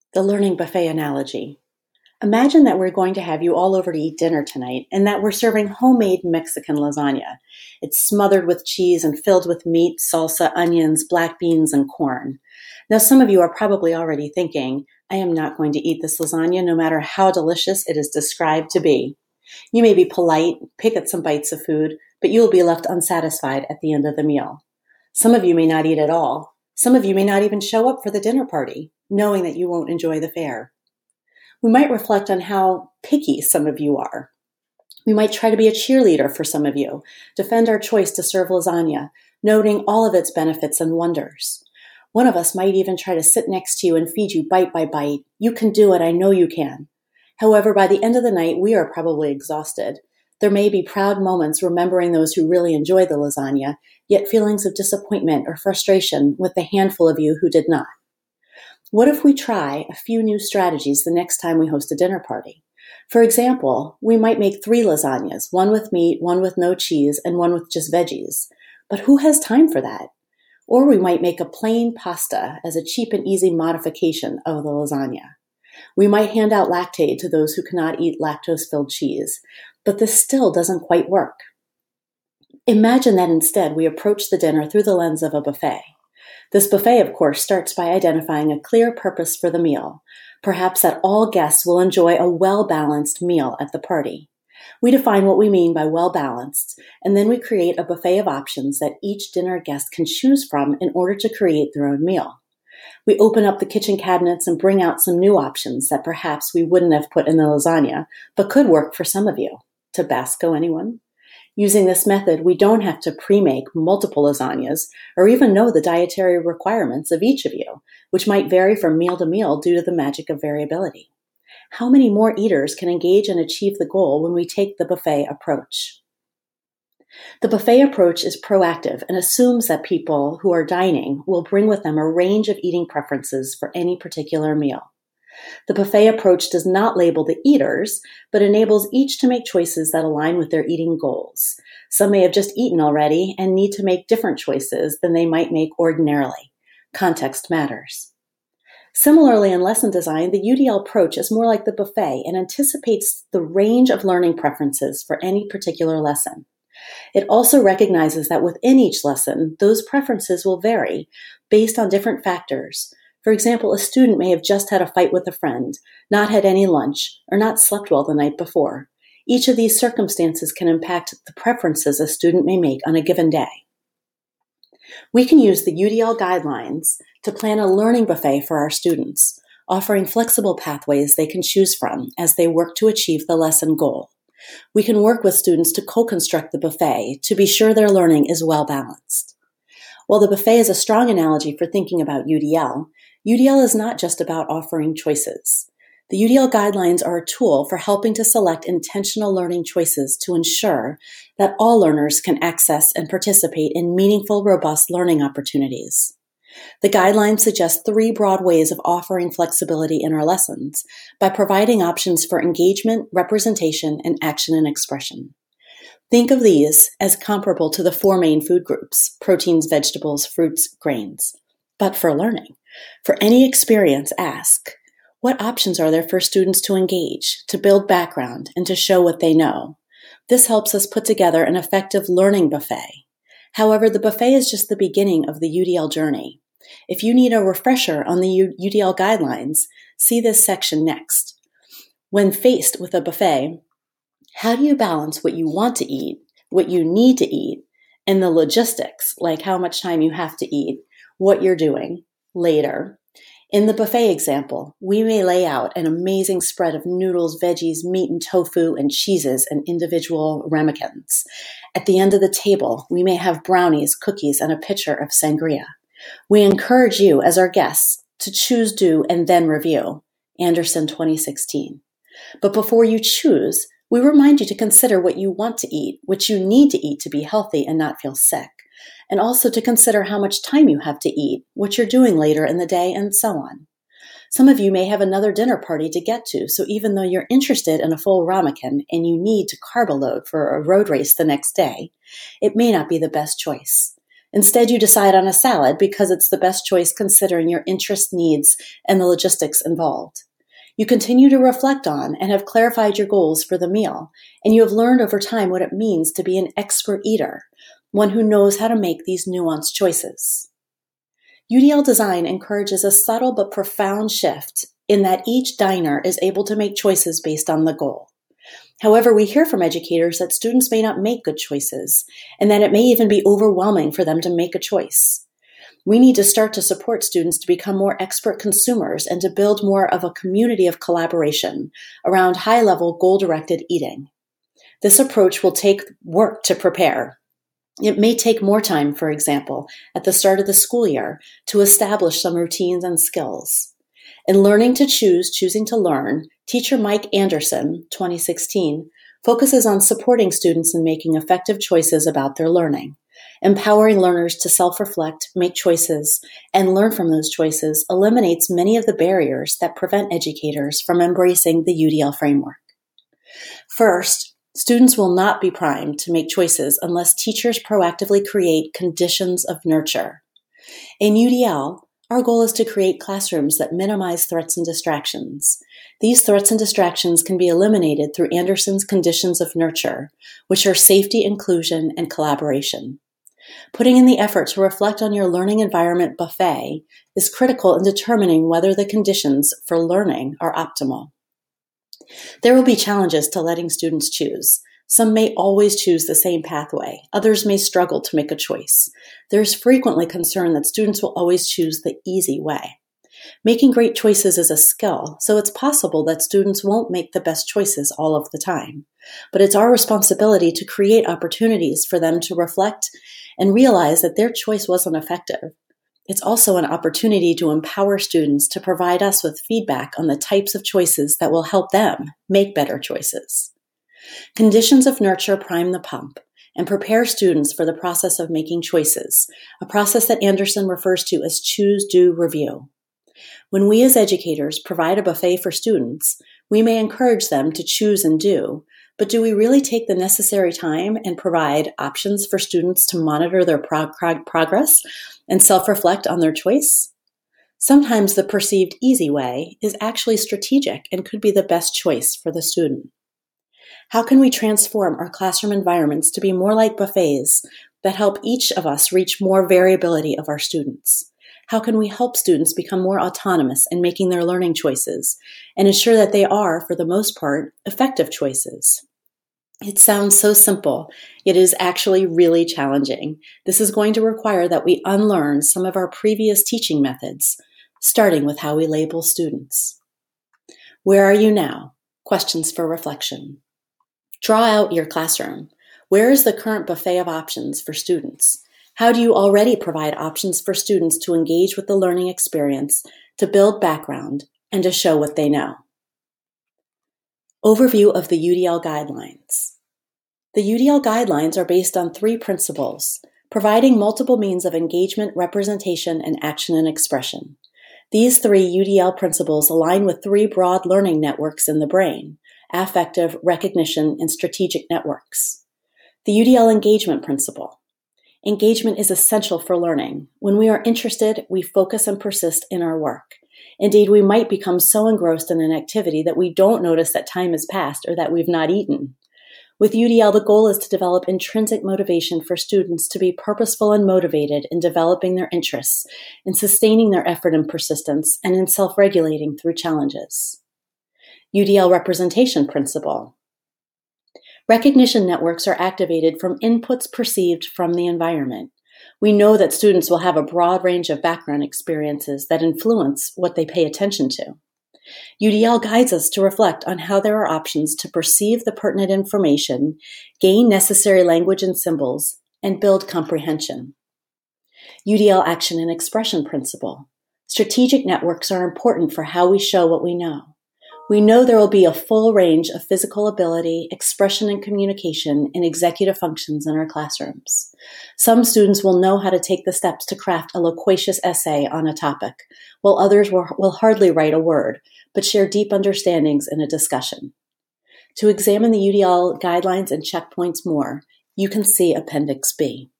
The learning buffet analogy. Imagine that we're going to have you all over to eat dinner tonight and that we're serving homemade Mexican lasagna. It's smothered with cheese and filled with meat, salsa, onions, black beans, and corn. Now, some of you are probably already thinking, I am not going to eat this lasagna no matter how delicious it is described to be. You may be polite, pick at some bites of food, but you will be left unsatisfied at the end of the meal. Some of you may not eat at all. Some of you may not even show up for the dinner party, knowing that you won't enjoy the fare. We might reflect on how picky some of you are. We might try to be a cheerleader for some of you, defend our choice to serve lasagna, noting all of its benefits and wonders. One of us might even try to sit next to you and feed you bite by bite. You can do it, I know you can. However, by the end of the night, we are probably exhausted. There may be proud moments remembering those who really enjoyed the lasagna, yet feelings of disappointment or frustration with the handful of you who did not. What if we try a few new strategies the next time we host a dinner party? For example, we might make 3 lasagnas, one with meat, one with no cheese, and one with just veggies. But who has time for that? Or we might make a plain pasta as a cheap and easy modification of the lasagna. We might hand out Lactaid to those who cannot eat lactose-filled cheese, but this still doesn't quite work. Imagine that instead we approach the dinner through the lens of a buffet. This buffet, of course, starts by identifying a clear purpose for the meal, perhaps that all guests will enjoy a well-balanced meal at the party. We define what we mean by well-balanced, and then we create a buffet of options that each dinner guest can choose from in order to create their own meal. We open up the kitchen cabinets and bring out some new options that perhaps we wouldn't have put in the lasagna, but could work for some of you. Tabasco, anyone? Using this method, we don't have to pre-make multiple lasagnas or even know the dietary requirements of each of you, which might vary from meal to meal due to the magic of variability. How many more eaters can engage and achieve the goal when we take the buffet approach? The buffet approach is proactive and assumes that people who are dining will bring with them a range of eating preferences for any particular meal. The buffet approach does not label the eaters, but enables each to make choices that align with their eating goals. Some may have just eaten already and need to make different choices than they might make ordinarily. Context matters. Similarly, in lesson design, the UDL approach is more like the buffet and anticipates the range of learning preferences for any particular lesson. It also recognizes that within each lesson, those preferences will vary based on different factors. For example, a student may have just had a fight with a friend, not had any lunch, or not slept well the night before. Each of these circumstances can impact the preferences a student may make on a given day. We can use the UDL guidelines to plan a learning buffet for our students, offering flexible pathways they can choose from as they work to achieve the lesson goal. We can work with students to co-construct the buffet to be sure their learning is well balanced. While the buffet is a strong analogy for thinking about UDL, UDL is not just about offering choices. The UDL guidelines are a tool for helping to select intentional learning choices to ensure that all learners can access and participate in meaningful, robust learning opportunities. The guidelines suggest 3 broad ways of offering flexibility in our lessons by providing options for engagement, representation, and action and expression. Think of these as comparable to the 4 main food groups: proteins, vegetables, fruits, grains. But for learning, for any experience, ask, what options are there for students to engage, to build background, and to show what they know? This helps us put together an effective learning buffet. However, the buffet is just the beginning of the UDL journey. If you need a refresher on the UDL guidelines, see this section next. When faced with a buffet, how do you balance what you want to eat, what you need to eat, and the logistics, like how much time you have to eat, what you're doing later? In the buffet example, we may lay out an amazing spread of noodles, veggies, meat and tofu, and cheeses and individual ramekins. At the end of the table, we may have brownies, cookies, and a pitcher of sangria. We encourage you as our guests to choose, do, and then review. Anderson 2016. But before you choose, we remind you to consider what you want to eat, what you need to eat to be healthy and not feel sick, and also to consider how much time you have to eat, what you're doing later in the day, and so on. Some of you may have another dinner party to get to, so even though you're interested in a full ramekin and you need to carb load for a road race the next day, it may not be the best choice. Instead, you decide on a salad because it's the best choice considering your interest, needs, and the logistics involved. You continue to reflect on and have clarified your goals for the meal, and you have learned over time what it means to be an expert eater, one who knows how to make these nuanced choices. UDL design encourages a subtle but profound shift in that each diner is able to make choices based on the goal. However, we hear from educators that students may not make good choices, and that it may even be overwhelming for them to make a choice. We need to start to support students to become more expert consumers and to build more of a community of collaboration around high-level, goal-directed eating. This approach will take work to prepare. It may take more time, for example, at the start of the school year to establish some routines and skills. In Learning to Choose, Choosing to Learn, teacher Mike Anderson, 2016, focuses on supporting students in making effective choices about their learning. Empowering learners to self-reflect, make choices, and learn from those choices eliminates many of the barriers that prevent educators from embracing the UDL framework. First, students will not be primed to make choices unless teachers proactively create conditions of nurture. In UDL, our goal is to create classrooms that minimize threats and distractions. These threats and distractions can be eliminated through Anderson's conditions of nurture, which are safety, inclusion, and collaboration. Putting in the effort to reflect on your learning environment buffet is critical in determining whether the conditions for learning are optimal. There will be challenges to letting students choose. Some may always choose the same pathway. Others may struggle to make a choice. There is frequently concern that students will always choose the easy way. Making great choices is a skill, so it's possible that students won't make the best choices all of the time. But it's our responsibility to create opportunities for them to reflect and realize that their choice wasn't effective. It's also an opportunity to empower students to provide us with feedback on the types of choices that will help them make better choices. Conditions of nurture prime the pump and prepare students for the process of making choices, a process that Anderson refers to as choose, do, review. When we as educators provide a buffet for students, we may encourage them to choose and do, but do we really take the necessary time and provide options for students to monitor their progress and self-reflect on their choice? Sometimes the perceived easy way is actually strategic and could be the best choice for the student. How can we transform our classroom environments to be more like buffets that help each of us reach more variability of our students? How can we help students become more autonomous in making their learning choices and ensure that they are, for the most part, effective choices? It sounds so simple, yet it is actually really challenging. This is going to require that we unlearn some of our previous teaching methods, starting with how we label students. Where are you now? Questions for reflection. Draw out your classroom. Where is the current buffet of options for students? How do you already provide options for students to engage with the learning experience, to build background, and to show what they know? Overview of the UDL guidelines. The UDL guidelines are based on 3 principles, providing multiple means of engagement, representation, and action and expression. These 3 UDL principles align with 3 broad learning networks in the brain: affective, recognition, and strategic networks. The UDL engagement principle. Engagement is essential for learning. When we are interested, we focus and persist in our work. Indeed, we might become so engrossed in an activity that we don't notice that time has passed or that we've not eaten. With UDL, the goal is to develop intrinsic motivation for students to be purposeful and motivated in developing their interests, in sustaining their effort and persistence, and in self-regulating through challenges. UDL representation principle. Recognition networks are activated from inputs perceived from the environment. We know that students will have a broad range of background experiences that influence what they pay attention to. UDL guides us to reflect on how there are options to perceive the pertinent information, gain necessary language and symbols, and build comprehension. UDL action and expression principle. Strategic networks are important for how we show what we know. We know there will be a full range of physical ability, expression, and communication in executive functions in our classrooms. Some students will know how to take the steps to craft a loquacious essay on a topic, while others will hardly write a word, but share deep understandings in a discussion. To examine the UDL guidelines and checkpoints more, you can see Appendix B.